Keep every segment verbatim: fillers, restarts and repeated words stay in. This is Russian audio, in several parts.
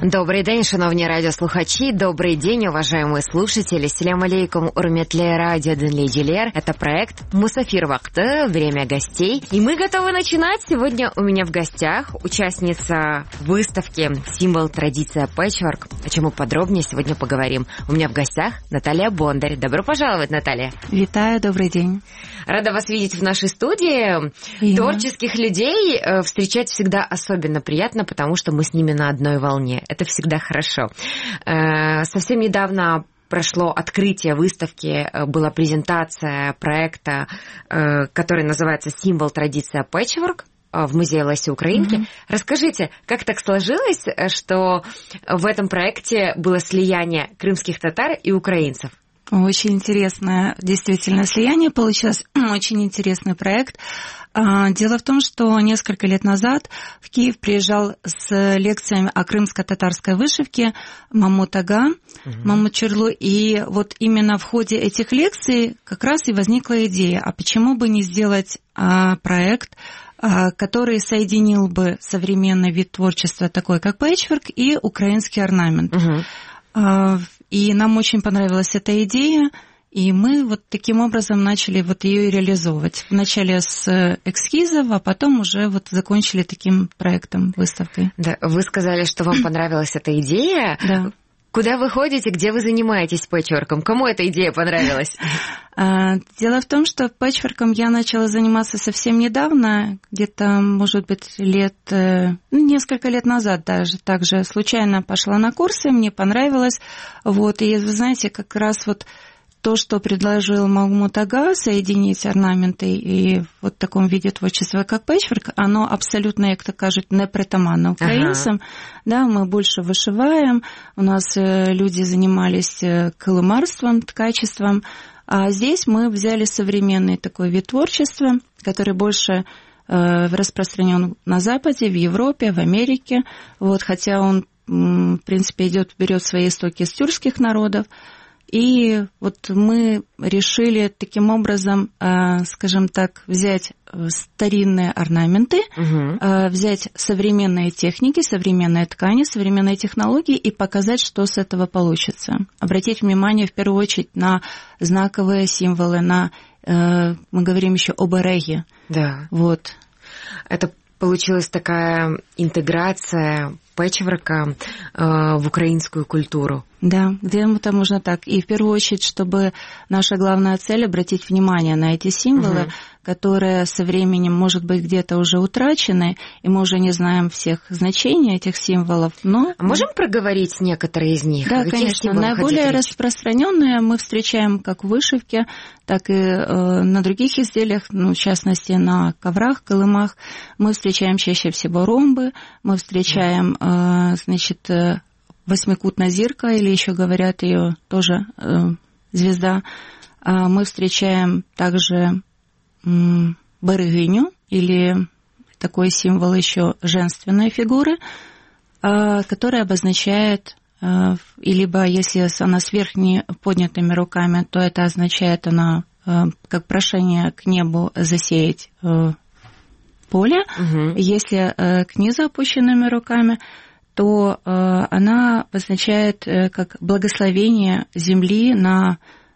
Добрий день, шановні радиослухачи, добрый день, уважаемые слушатели. Селям алейкум, урметле радио Денлидилер. Это проект Мусафир Вакты, время гостей. И мы готовы начинать. Сегодня у меня в гостях участница выставки «Символ, традиция, пэтчворк». О чем мы подробнее сегодня поговорим. У меня в гостях Наталья Бондарь. Добро пожаловать, Наталья. Витаю, добрый день. Рада вас видеть в нашей студии. И Творческих я. людей встречать всегда особенно приятно, потому что мы с ними на одной волне. Это всегда хорошо. Совсем недавно прошло открытие выставки, была презентация проекта, который называется «Символ, традиция, пэтчворк» в музее Лесі Українки. Mm-hmm. Расскажите, как так сложилось, что в этом проекте было слияние крымских татар и украинцев? Очень интересное действительно слияние получилось, очень интересный проект. Дело в том, что несколько лет назад в Киев приезжал с лекциями о крымско-татарской вышивке Мамут Ага, угу. Мамут Черлу, и вот именно в ходе этих лекций как раз и возникла идея, а почему бы не сделать проект, который соединил бы современный вид творчества, такой как пэтчворк, и украинский орнамент. Угу. И нам очень понравилась эта идея, и мы вот таким образом начали вот ее реализовывать. Вначале с эскизов, а потом уже вот закончили таким проектом, выставкой. Да, вы сказали, что вам понравилась эта идея. Да. Куда вы ходите, где вы занимаетесь пэтчворком? Кому эта идея понравилась? Дело в том, что пэтчворком я начала заниматься совсем недавно, где-то, может быть, лет, несколько лет назад даже. Также случайно пошла на курсы, мне понравилось. Вот, и вы знаете, как раз вот то, что предложил Мамут Ага, соединить орнаменты и вот в таком виде творчества, как пэтчворк, оно абсолютно, як то кажуть, не притаманно украинцам. Ага. Да, мы больше вышиваем, у нас люди занимались кылымарством, ткачеством, а здесь мы взяли современный такой вид творчества, который больше распространен на Западе, в Европе, в Америке, вот, хотя он, в принципе, идет, берет свои истоки из тюркских народов. И вот мы решили таким образом, скажем так, взять старинные орнаменты, угу. взять современные техники, современные ткани, современные технологии и показать, что с этого получится. Обратить внимание в первую очередь на знаковые символы, на, мы говорим еще об эреге. Да. Вот. Это получилась такая интеграция пэтчворка в украинскую культуру. Да, где-то можно так. И в первую очередь, чтобы наша главная цель — обратить внимание на эти символы, угу. которые со временем, может быть, где-то уже утрачены, и мы уже не знаем всех значений этих символов. Но... А можем проговорить некоторые из них? Да, конечно. Наиболее распространенные мы встречаем как в вышивке, так и э, на других изделиях, ну, в частности, на коврах, кылымах. Мы встречаем чаще всего ромбы, мы встречаем, э, значит, восьмикутная зирка, или еще говорят ее тоже э, звезда. А мы встречаем также э, барыгиню, или такой символ еще женственной фигуры, э, которая обозначает, э, и либо если она с верхними поднятыми руками, то это означает она э, как прошение к небу засеять э, поле. Угу. Если э, к низу опущенными руками, то э, она означает э, как благословение земли на,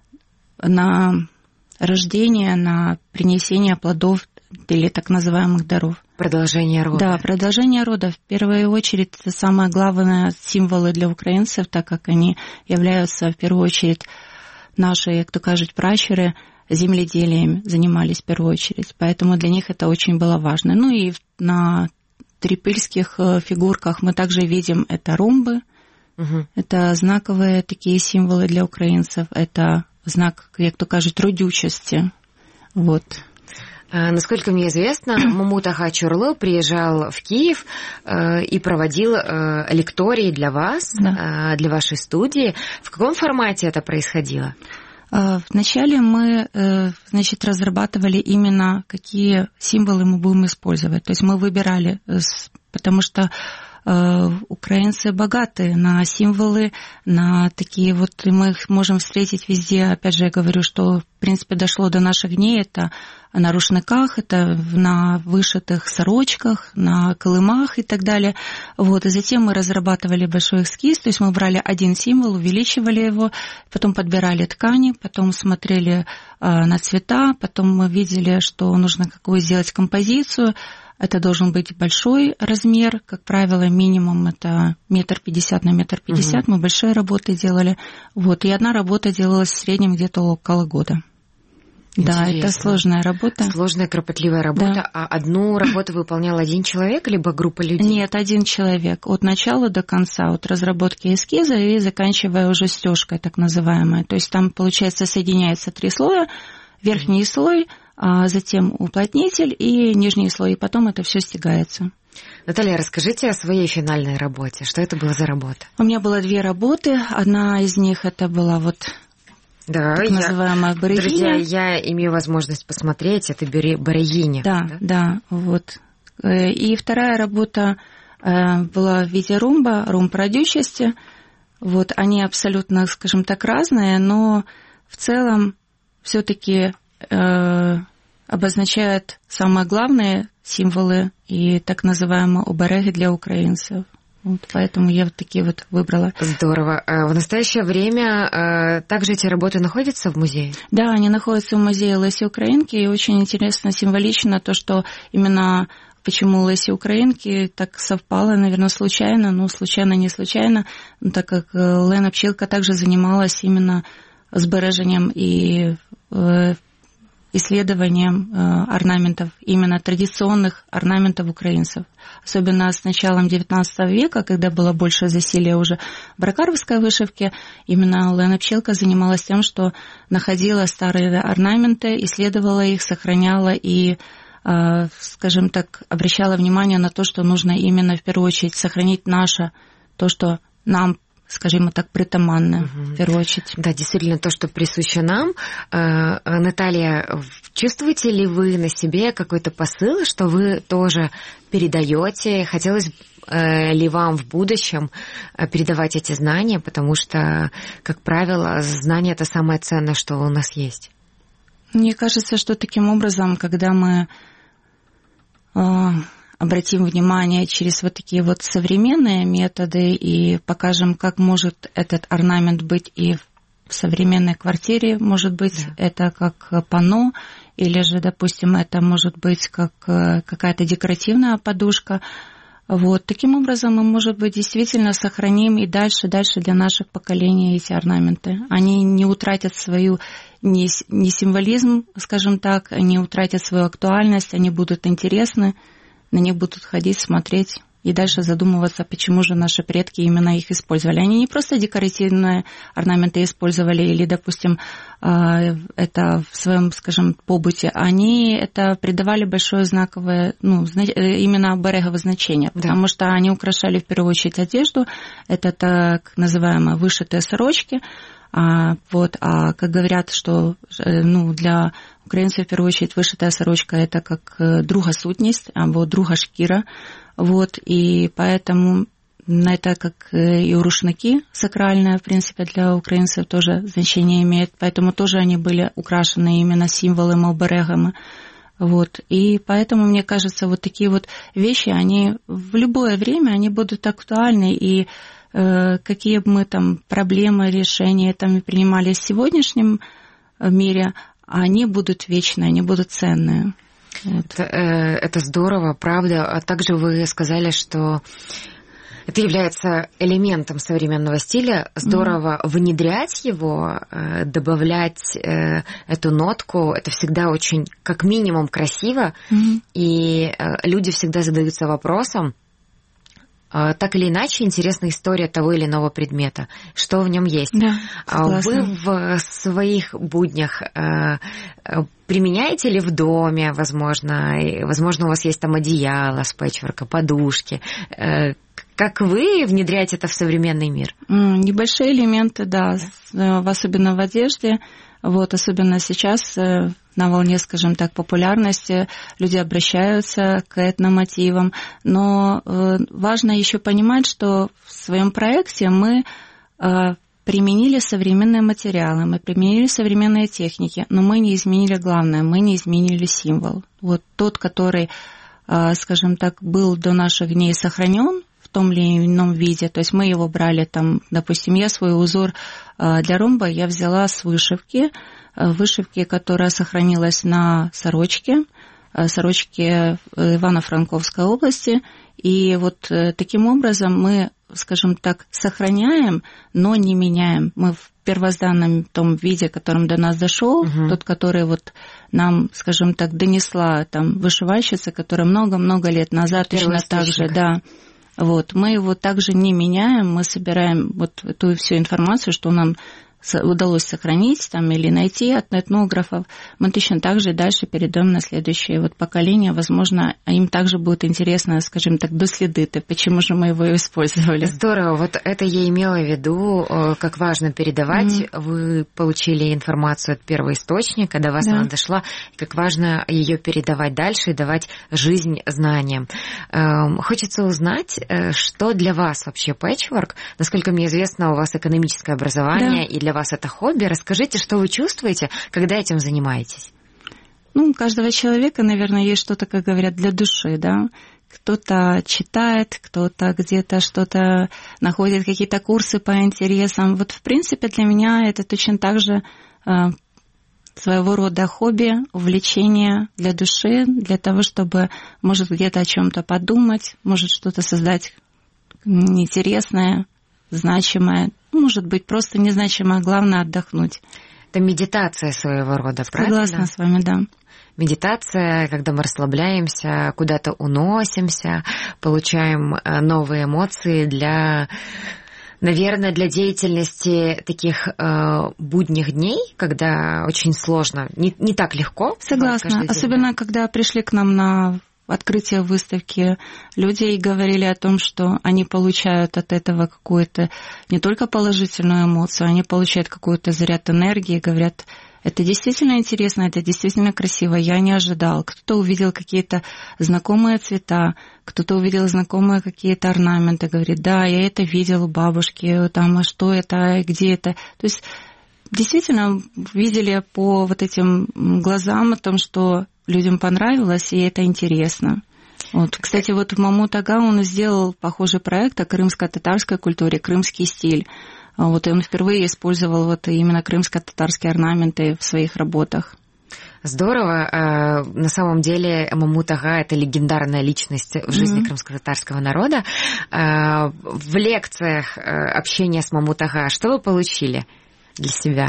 на рождение, на принесение плодов или так называемых даров. Продолжение рода. Да, продолжение рода. В первую очередь, это самое главное символы для украинцев, так как они являются, в первую очередь, наши, как то кажут, пращуры, земледелием занимались в первую очередь. Поэтому для них это очень было важно. Ну и на трипільських фигурках мы также видим это ромбы, угу. это знаковые такие символы для украинцев, это знак, как то кажут, родючести. Вот. А, насколько мне известно, Мамут Ага Чорлу приезжал в Киев э, и проводил э, лектории для вас, да. э, для вашей студии. В каком формате это происходило? Вначале мы, значит, разрабатывали именно, какие символы мы будем использовать. То есть мы выбирали, потому что украинцы богаты на символы, на такие вот, и мы их можем встретить везде. Опять же, я говорю, что, в принципе, дошло до наших дней, это на рушниках, это на вышитых сорочках, на колымах и так далее. Вот, и затем мы разрабатывали большой эскиз, то есть мы брали один символ, увеличивали его, потом подбирали ткани, потом смотрели на цвета, потом мы видели, что нужно какую сделать композицию. Это должен быть большой размер, как правило, минимум это метр пятьдесят на метр пятьдесят. Угу. Мы большие работы делали. Вот, и одна работа делалась в среднем где-то около года. Интересно. Да, это сложная работа. Сложная, кропотливая работа. Да. А одну работу выполнял один человек, либо группа людей? Нет, один человек. От начала до конца, от разработки эскиза и заканчивая уже стёжкой, так называемой. То есть там, получается, соединяется три слоя. Верхний mm. слой, а затем уплотнитель и нижний слой, и потом это все стягается. Наталья, расскажите о своей финальной работе. Что это была за работа? У меня было две работы. Одна из них это была вот да, так называемая я, барагиня. Друзья, я имею возможность посмотреть. Это барагиня. Да, да, да, вот. И вторая работа была в виде ромба, ромб радиющести. Вот, они абсолютно, скажем так, разные, но в целом все-таки э, обозначают самые главные символы и так называемые обереги для украинцев. Вот, поэтому я вот такие вот выбрала. Здорово. В настоящее время э, также эти работы находятся в музее? Да, они находятся в музее Лесі Українки, и очень интересно, символично то, что именно почему Лесі Українки так совпало, наверное, случайно, ну, случайно, не случайно, так как Лена Пчілка также занималась именно збережением и э, исследованием э, орнаментов, именно традиционных орнаментов украинцев. Особенно с началом девятнадцатого века, когда было больше засилия уже бракаровской вышивки, именно Лена Пчілка занималась тем, что находила старые орнаменты, исследовала их, сохраняла и, э, скажем так, обращала внимание на то, что нужно именно в первую очередь сохранить наше, то, что нам, скажем так, притаманно, угу. в первую очередь. Да, действительно, то, что присуще нам. Наталья, чувствуете ли вы на себе какой-то посыл, что вы тоже передаете? Хотелось ли вам в будущем передавать эти знания? Потому что, как правило, знания – это самое ценное, что у нас есть. Мне кажется, что таким образом, когда мы обратим внимание через вот такие вот современные методы и покажем, как может этот орнамент быть и в современной квартире, может быть, да. это как панно, или же, допустим, это может быть как какая-то декоративная подушка. Вот. Таким образом мы, может быть, действительно сохраним и дальше, дальше для наших поколений эти орнаменты. Они не утратят свою не, не символизм, скажем так, не утратят свою актуальность, они будут интересны. На них будут ходить, смотреть и дальше задумываться, почему же наши предки именно их использовали. Они не просто декоративные орнаменты использовали или, допустим, это в своем, скажем, побыте, они это придавали большое знаковое, ну, именно обереговое значение, потому да. что они украшали в первую очередь одежду, это так называемые вышитые сорочки. А, вот, а как говорят, что ну, для украинцев в первую очередь вышитая сорочка это как друга сутність, або друга шкіра. Вот, и поэтому это как и рушники сакральные, в принципе, для украинцев тоже значение имеет. Поэтому тоже они были украшены именно символами, оберегами. Вот, и поэтому, мне кажется, вот такие вот вещи, они в любое время, они будут актуальны, и какие бы мы там проблемы, решения там принимали в сегодняшнем мире, они будут вечные, они будут ценные. Вот. Это, это здорово, правда. А также вы сказали, что это является элементом современного стиля. Здорово mm-hmm. внедрять его, добавлять эту нотку. Это всегда очень, как минимум, красиво. Mm-hmm. И люди всегда задаются вопросом, так или иначе, интересна история того или иного предмета, что в нем есть. Да, вы в своих буднях применяете ли в доме, возможно, возможно, у вас есть там одеяло с пэтчворка, подушки. Как вы внедряете это в современный мир? Небольшие элементы, да, особенно в одежде. Вот, особенно сейчас на волне, скажем так, популярности, люди обращаются к этномотивам, но важно еще понимать, что в своем проекте мы применили современные материалы, мы применили современные техники, но мы не изменили главное, мы не изменили символ. Вот тот, который, скажем так, был до наших дней сохранен в том или ином виде, то есть мы его брали там, допустим, я свой узор для ромба я взяла с вышивки, вышивки, которая сохранилась на сорочке, сорочке Ивано-Франковской области, и вот таким образом мы, скажем так, сохраняем, но не меняем. Мы в первозданном том виде, которым до нас дошел, угу. тот, который вот нам, скажем так, донесла там вышивальщица, которая много-много лет назад точно так же, да, вот, мы его также не меняем, мы собираем вот эту всю информацию, что нам удалось сохранить там, или найти от этнографов, мы точно так же дальше передаем на следующее вот поколение. Возможно, им также будет интересно, скажем так, доследить, почему же мы его использовали. Здорово. Вот это я имела в виду, как важно передавать. Mm-hmm. Вы получили информацию от первоисточника, до вас да. она дошла, как важно ее передавать дальше и давать жизнь знаниям. Хочется узнать, что для вас вообще пэтчворк. Насколько мне известно, у вас экономическое образование, да. и для вас это хобби. Расскажите, что вы чувствуете, когда этим занимаетесь? Ну, у каждого человека, наверное, есть что-то, как говорят, для души, да. Кто-то читает, кто-то где-то что-то находит, какие-то курсы по интересам. Вот, в принципе, для меня это точно так же э, своего рода хобби, увлечение для души, для того, чтобы, может, где-то о чем-то подумать, может, что-то создать интересное, значимое. Может быть, просто незначимо, главное отдохнуть. Это медитация своего рода, правильно? Согласна с вами, да. Медитация, когда мы расслабляемся, куда-то уносимся, получаем новые эмоции для, наверное, для деятельности таких э, будних дней, когда очень сложно, не, не так легко. Согласна, особенно когда пришли к нам на открытие выставки, люди говорили о том, что они получают от этого какую-то не только положительную эмоцию, они получают какой-то заряд энергии, говорят, это действительно интересно, это действительно красиво, я не ожидал. Кто-то увидел какие-то знакомые цвета, кто-то увидел знакомые какие-то орнаменты, говорит, да, я это видел у бабушки, там, а что это, где это. То есть действительно видели по вот этим глазам о том, что людям понравилось, и это интересно. Вот. Кстати, вот в Мамут Ага он сделал похожий проект о крымско-татарской культуре, крымский стиль. Вот, и он впервые использовал вот именно крымско-татарские орнаменты в своих работах. Здорово. На самом деле Мамут Ага – это легендарная личность в жизни mm-hmm. крымско-татарского народа. В лекциях общения с Мамут Ага что вы получили для себя?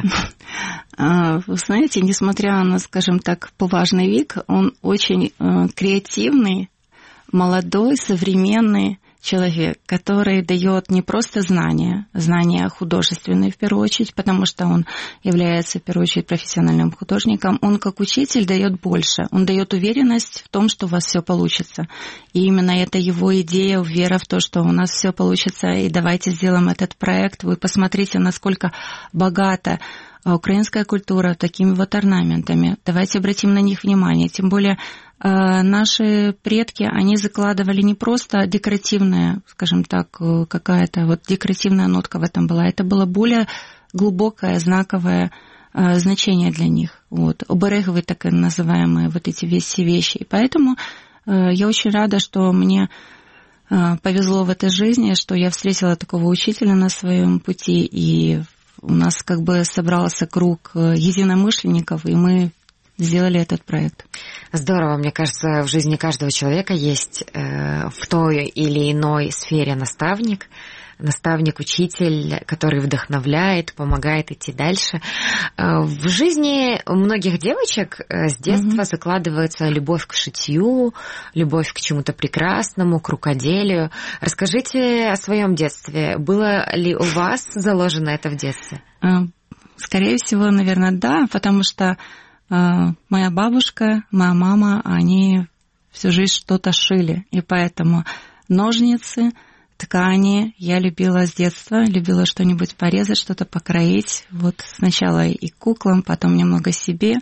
Вы знаете, несмотря на, скажем так, поважный вид, он очень креативный, молодой, современный человек, который дает не просто знания, знания художественные в первую очередь, потому что он является в первую очередь профессиональным художником, он как учитель дает больше, он дает уверенность в том, что у вас все получится. И именно это его идея, вера в то, что у нас все получится, и давайте сделаем этот проект. Вы посмотрите, насколько богата украинская культура такими вот орнаментами. Давайте обратим на них внимание. Тем более наши предки, они закладывали не просто декоративная, скажем так, какая-то вот декоративная нотка в этом была. Это было более глубокое, знаковое значение для них. Вот. Обереговые так называемые вот эти все вещи. И поэтому я очень рада, что мне повезло в этой жизни, что я встретила такого учителя на своем пути, и у нас как бы собрался круг единомышленников, и мы сделали этот проект. Здорово. Мне кажется, в жизни каждого человека есть э, в той или иной сфере наставник, наставник, учитель, который вдохновляет, помогает идти дальше. В жизни у многих девочек с детства mm-hmm. закладывается любовь к шитью, любовь к чему-то прекрасному, к рукоделию. Расскажите о своем детстве. Было ли у вас заложено это в детстве? Скорее всего, наверное, да, потому что моя бабушка, моя мама, они всю жизнь что-то шили, и поэтому ножницы, ткани я любила с детства, любила что-нибудь порезать, что-то покроить. Вот сначала и куклам, потом немного себе.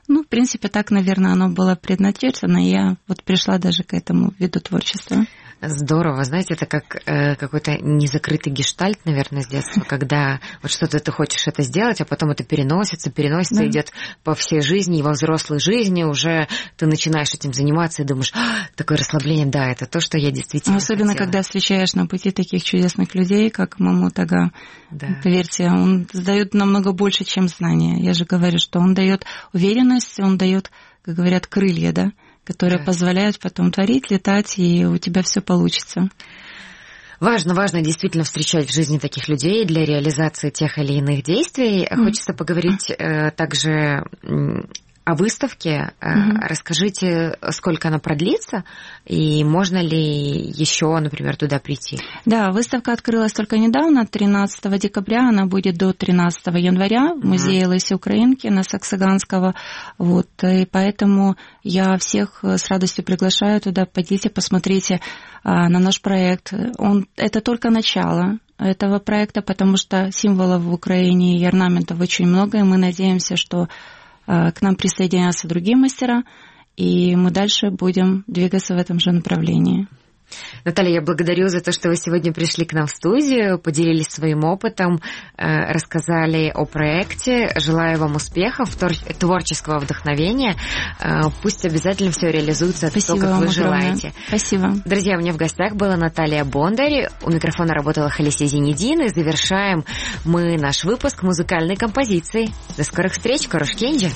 Ну, в принципе, так, наверное, оно было предначертано, и я вот пришла даже к этому виду творчества. Здорово. Знаете, это как э, какой-то незакрытый гештальт, наверное, с детства, когда вот что-то ты хочешь это сделать, а потом это переносится, переносится, да. идет по всей жизни, и во взрослой жизни уже ты начинаешь этим заниматься и думаешь, а, такое расслабление, да, это то, что я действительно Особенно, хотела. когда встречаешь на пути таких чудесных людей, как Мамут Ага. Да. Поверьте, он дает намного больше, чем знания. Я же говорю, что он дает уверенность, он дает, как говорят, крылья, да? которые да. позволяют потом творить, летать, и у тебя все получится. Важно, важно действительно встречать в жизни таких людей для реализации тех или иных действий. Mm. Хочется поговорить э, также о выставке. Mm-hmm. Расскажите, сколько она продлится, и можно ли еще, например, туда прийти? Да, выставка открылась только недавно, тринадцатого декабря, она будет до тринадцатого января в музее mm-hmm. Леси Украинки на Саксаганского. Вот, и поэтому я всех с радостью приглашаю туда, пойдите, посмотрите а, на наш проект. Он, это только начало этого проекта, потому что символов в Украине и орнаментов очень много, и мы надеемся, что к нам присоединятся другие мастера, и мы дальше будем двигаться в этом же направлении. Наталья, я благодарю за то, что вы сегодня пришли к нам в студию, поделились своим опытом, рассказали о проекте. Желаю вам успехов, творческого вдохновения. Пусть обязательно все реализуется так, как вы огромное. желаете. Спасибо. Друзья, у меня в гостях была Наталья Бондарь. У микрофона работала Халисия Зинедин. И завершаем мы наш выпуск музыкальной композицией. До скорых встреч, Корошкенджи.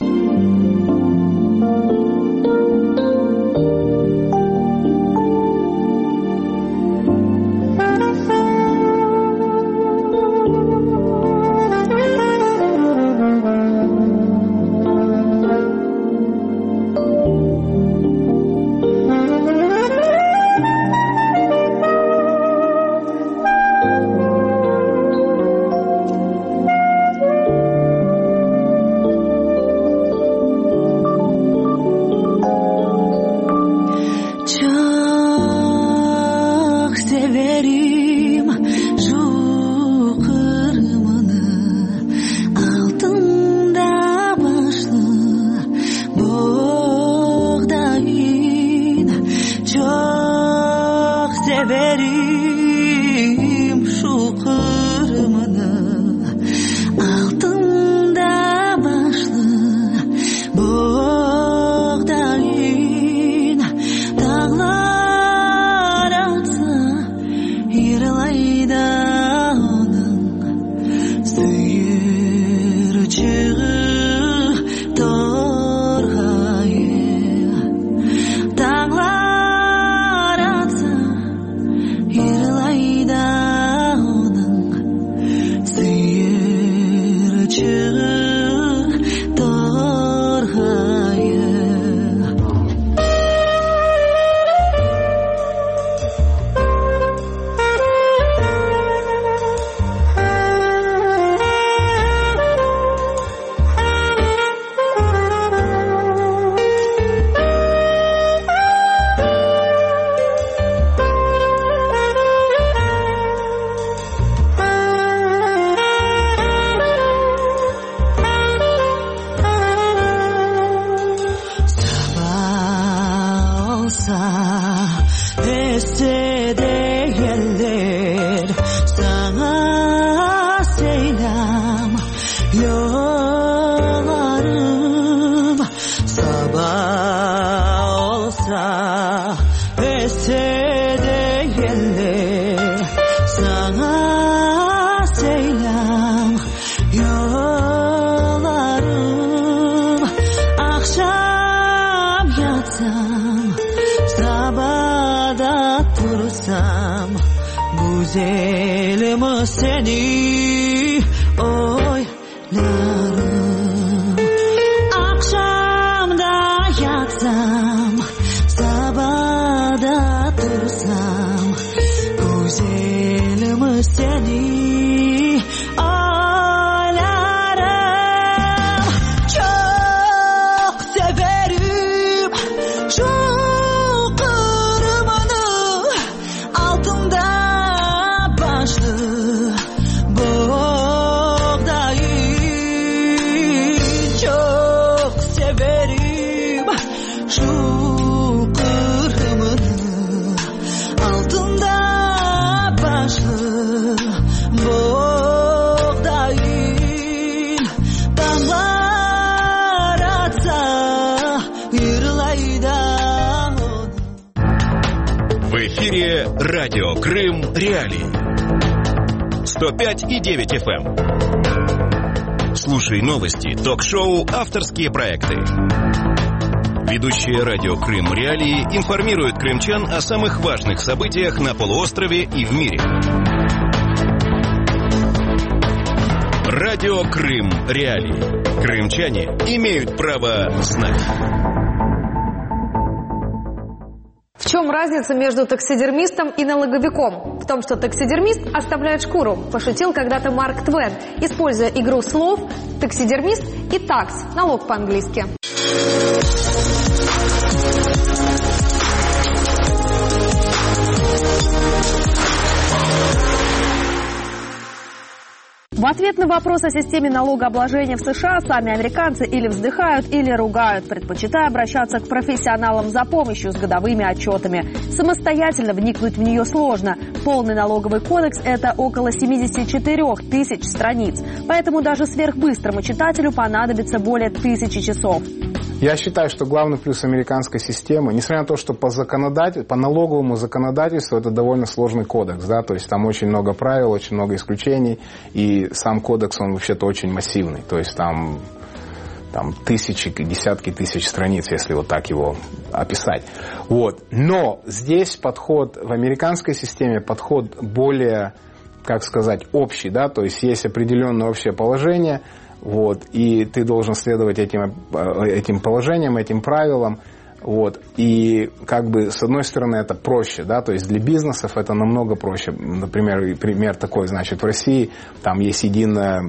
Güzelim seni oylarım. Akşamda yatsam, sabahda dursam, güzelim seni oylarım. Çok severim şu kırmızı altında başlı boğda В эфире радио Крым Реалии. сто пять и девять эф эм. Слушай новости, ток-шоу, авторские проекты. Ведущие радио Крым Реалии информируют крымчан о самых важных событиях на полуострове и в мире. Радио Крым Реалии. Крымчане имеют право знать. В чем разница между таксидермистом и налоговиком? В том, что таксидермист оставляет шкуру, пошутил когда-то Марк Твен, используя игру слов «таксидермист» и «такс» – налог по-английски. В ответ на вопрос о системе налогообложения в США сами американцы или вздыхают, или ругают, предпочитая обращаться к профессионалам за помощью с годовыми отчетами. Самостоятельно вникнуть в нее сложно. Полный налоговый кодекс – это около семьдесят четыре тысяч страниц. Поэтому даже сверхбыстрому читателю понадобится более тысячи часов. Я считаю, что главный плюс американской системы, несмотря на то, что по законодатель, по налоговому законодательству это довольно сложный кодекс, да, то есть там очень много правил, очень много исключений, и сам кодекс, он вообще-то очень массивный, то есть там, там тысячи, десятки тысяч страниц, если вот так его описать. Вот. Но здесь подход, в американской системе подход более, как сказать, общий, да, то есть есть определенное общее положение. Вот, и ты должен следовать этим, этим положениям, этим правилам. Вот, и как бы с одной стороны это проще, да, то есть для бизнесов это намного проще. Например, пример такой, значит, в России там есть единая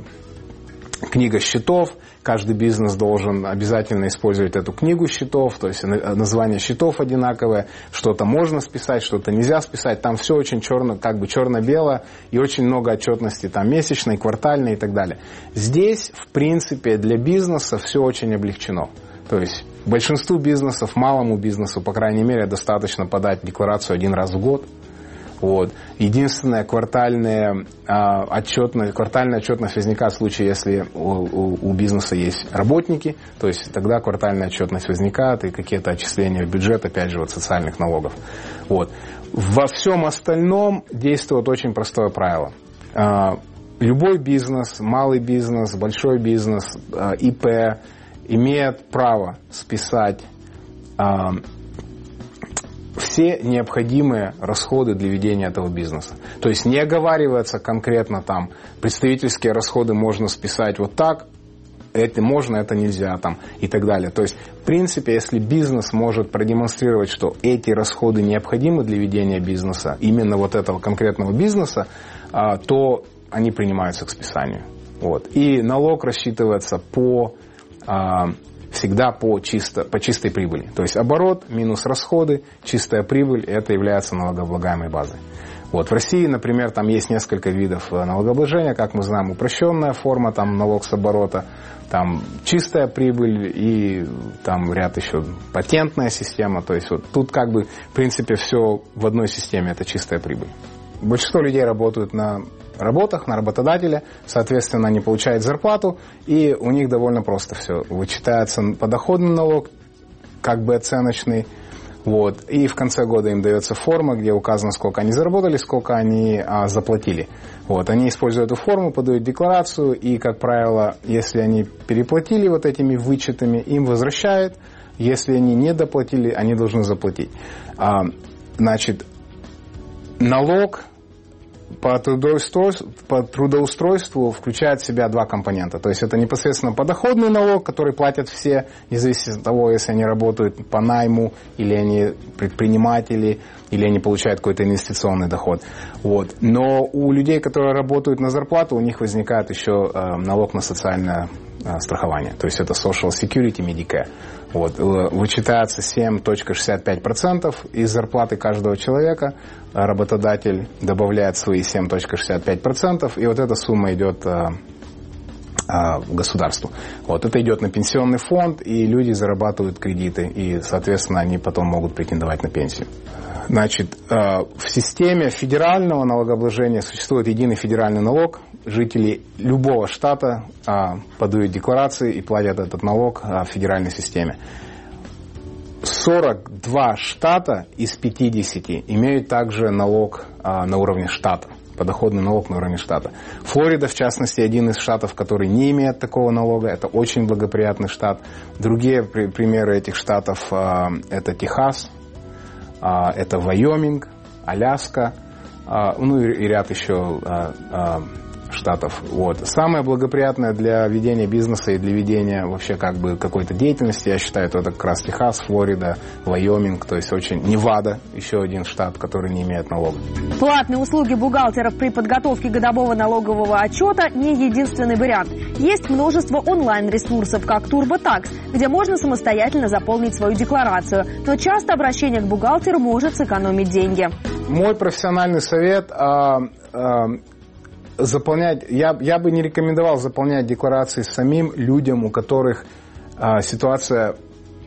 книга счетов, каждый бизнес должен обязательно использовать эту книгу счетов, то есть название счетов одинаковое, что-то можно списать, что-то нельзя списать, там все очень черно, как бы черно-бело, и очень много отчетности там месячной, квартальной и так далее. Здесь, в принципе, для бизнеса все очень облегчено. То есть большинству бизнесов, малому бизнесу, по крайней мере, достаточно подать декларацию один раз в год. Вот. Единственная квартальная, а, отчетность, квартальная отчетность возникает в случае, если у, у, у бизнеса есть работники, то есть тогда квартальная отчетность возникает и какие-то отчисления в бюджет, опять же, вот социальных налогов. Вот. Во всем остальном действует очень простое правило. А, любой бизнес, малый бизнес, большой бизнес, а, И П имеет право списать а, все необходимые расходы для ведения этого бизнеса. То есть не оговаривается конкретно там, представительские расходы можно списать вот так, это можно, это нельзя там и так далее. То есть, в принципе, если бизнес может продемонстрировать, что эти расходы необходимы для ведения бизнеса, именно вот этого конкретного бизнеса, то они принимаются к списанию. Вот. И налог рассчитывается по... всегда по, чисто, по чистой прибыли. То есть оборот минус расходы, чистая прибыль, это является налогооблагаемой базой. Вот. В России, например, там есть несколько видов налогообложения, как мы знаем, упрощенная форма, там налог с оборота, там чистая прибыль и там ряд еще патентная система. То есть вот тут как бы в принципе все в одной системе, это чистая прибыль. Большинство людей работают на работах, на работодателя, соответственно, они получают зарплату, и у них довольно просто все. Вычитается подоходный налог, как бы оценочный, вот, и в конце года им дается форма, где указано, сколько они заработали, сколько они а, заплатили. Вот, они используют эту форму, подают декларацию, и, как правило, если они переплатили вот этими вычетами, им возвращают, если они не доплатили, они должны заплатить. А, значит, налог По трудоустройству, по трудоустройству включает в себя два компонента. То есть это непосредственно подоходный налог, который платят все, независимо от того, если они работают по найму, или они предприниматели, или они получают какой-то инвестиционный доход. Вот. Но у людей, которые работают на зарплату, у них возникает еще э, налог на социальное э, страхование. То есть это Social Security, Medicare. Вот. Вычитается семь целых шестьдесят пять сотых процента из зарплаты каждого человека. Работодатель добавляет свои семь целых шестьдесят пять сотых процента, и вот эта сумма идет а, а, государству. Вот. Это идет на пенсионный фонд, и люди зарабатывают кредиты, и, соответственно, они потом могут претендовать на пенсию. Значит, в системе федерального налогообложения существует единый федеральный налог. Жители любого штата подают декларации и платят этот налог в федеральной системе. сорок два штата из пятидесяти имеют также налог а, на уровне штата, подоходный налог на уровне штата. Флорида, в частности, один из штатов, который не имеет такого налога. Это очень благоприятный штат. Другие при, примеры этих штатов а, это Техас, а, это Вайоминг, Аляска, а, ну и, и ряд еще а, а, штатов. Вот. Самое благоприятное для ведения бизнеса и для ведения вообще как бы какой-то деятельности, я считаю, это как раз Техас, Флорида, Вайоминг, то есть очень Невада, еще один штат, который не имеет налога. Платные услуги бухгалтеров при подготовке годового налогового отчета не единственный вариант. Есть множество онлайн-ресурсов, как TurboTax, где можно самостоятельно заполнить свою декларацию, но часто обращение к бухгалтеру может сэкономить деньги. Мой профессиональный совет а, а, заполнять, я, я бы не рекомендовал заполнять декларации самим людям, у которых а, ситуация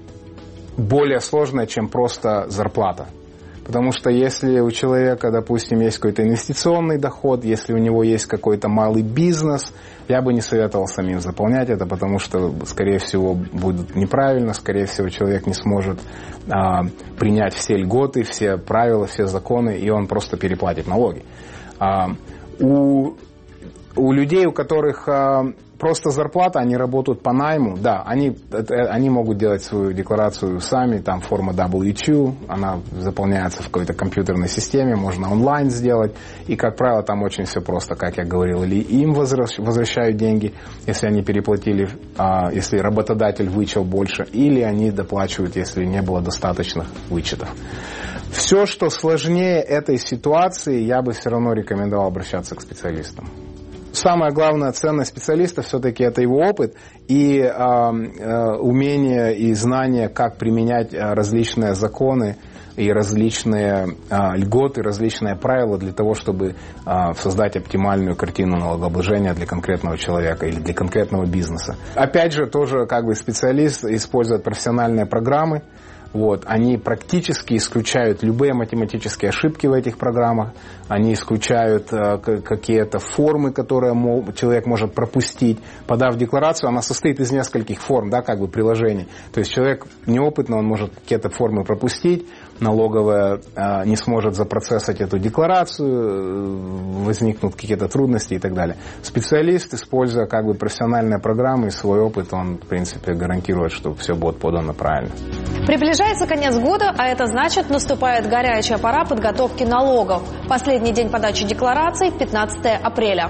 более сложная, чем просто зарплата. Потому что если у человека, допустим, есть какой-то инвестиционный доход, если у него есть какой-то малый бизнес, я бы не советовал самим заполнять это, потому что, скорее всего, будет неправильно, скорее всего, человек не сможет а, принять все льготы, все правила, все законы, и он просто переплатит налоги. А, У, у людей, у которых а, просто зарплата, они работают по найму, да, они, они могут делать свою декларацию сами, там форма дабл ю two, она заполняется в какой-то компьютерной системе, можно онлайн сделать, и, как правило, там очень все просто, как я говорил, или им возвращают деньги, если они переплатили, а, если работодатель вычел больше, или они доплачивают, если не было достаточных вычетов. Все, что сложнее этой ситуации, я бы все равно рекомендовал обращаться к специалистам. Самая главная ценность специалиста все-таки это его опыт и э, э, умение и знание, как применять различные законы и различные э, льготы, различные правила для того, чтобы э, создать оптимальную картину налогообложения для конкретного человека или для конкретного бизнеса. Опять же, тоже как бы специалист использует профессиональные программы. Вот, они практически исключают любые математические ошибки в этих программах, они исключают э, какие-то формы, которые мо- человек может пропустить. Подав декларацию, она состоит из нескольких форм, да, как бы приложений. То есть человек неопытный, он может какие-то формы пропустить, налоговая э, не сможет запроцессить эту декларацию, возникнут какие-то трудности и так далее. Специалист, используя как бы профессиональные программы и свой опыт, он, в принципе, гарантирует, что все будет подано правильно. Приближается конец года, а это значит, наступает горячая пора подготовки налогов. Последний день подачи деклараций – пятнадцатое апреля.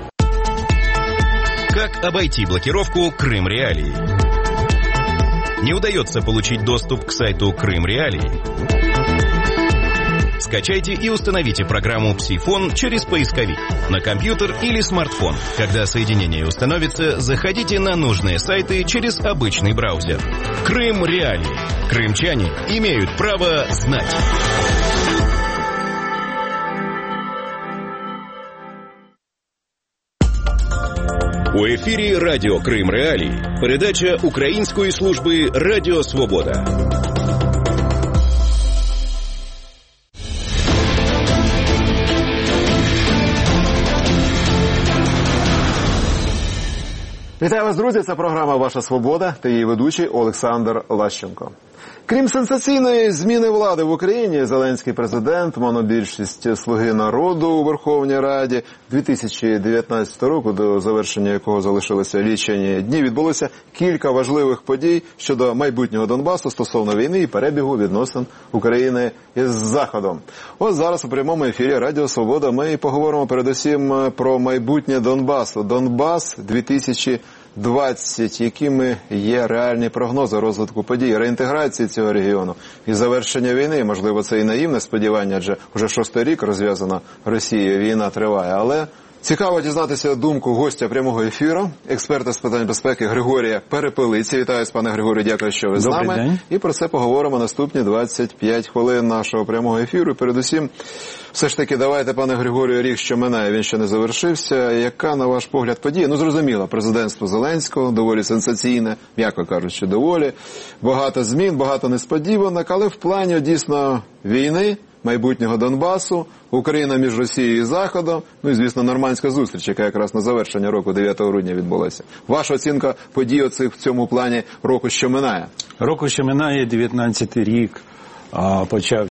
Как обойти блокировку Крым Реалии? Не удается получить доступ к сайту Крым Реалии? Скачайте и установите программу «Псифон» через поисковик на компьютер или смартфон. Когда соединение установится, заходите на нужные сайты через обычный браузер. Крым Реалии. Крымчане имеют право знать. У ефірі Радіо Крим Реалії. Передача української служби Радіо Свобода. Вітаю вас, друзі! Це програма «Ваша свобода» та її ведучий Олександр Лащенко. Крім сенсаційної зміни влади в Україні, зеленський президент, монобільшість «Слуги народу» у Верховній Раді, дві тисячі дев'ятнадцятого року, до завершення якого залишилися лічені дні, відбулося кілька важливих подій щодо майбутнього Донбасу стосовно війни і перебігу відносин України із Заходом. Ось зараз у прямому ефірі Радіо Свобода ми і поговоримо передусім про майбутнє Донбасу. Донбас дві тисячі двадцять. Якими є реальні прогнози розвитку подій, реінтеграції цього регіону і завершення війни? Можливо, це і наївне сподівання, адже вже шостий рік розв'язана Росією, війна триває. Але цікаво дізнатися думку гостя прямого ефіру, експерта з питань безпеки Григорія Перепелиці. Вітаю, пане Григорію, дякую, що ви з нами. Добрий день. І про це поговоримо наступні двадцять п'ять хвилин нашого прямого ефіру. І передусім, все ж таки, давайте, пане Григорію, рік, що минає, він ще не завершився. Яка, на ваш погляд, подія? Ну, зрозуміло, президентство Зеленського, доволі сенсаційне, м'яко кажучи, доволі. Багато змін, багато несподіванок, але в плані, дійсно, війни, майбутнього Донбасу, Україна між Росією і Заходом, ну і, звісно, нормандська зустріч, яка якраз на завершення року дев'ятого грудня відбулася. Ваша оцінка подій оцих в цьому плані року, що минає? Року, що минає, дев'ятнадцятий рік, почав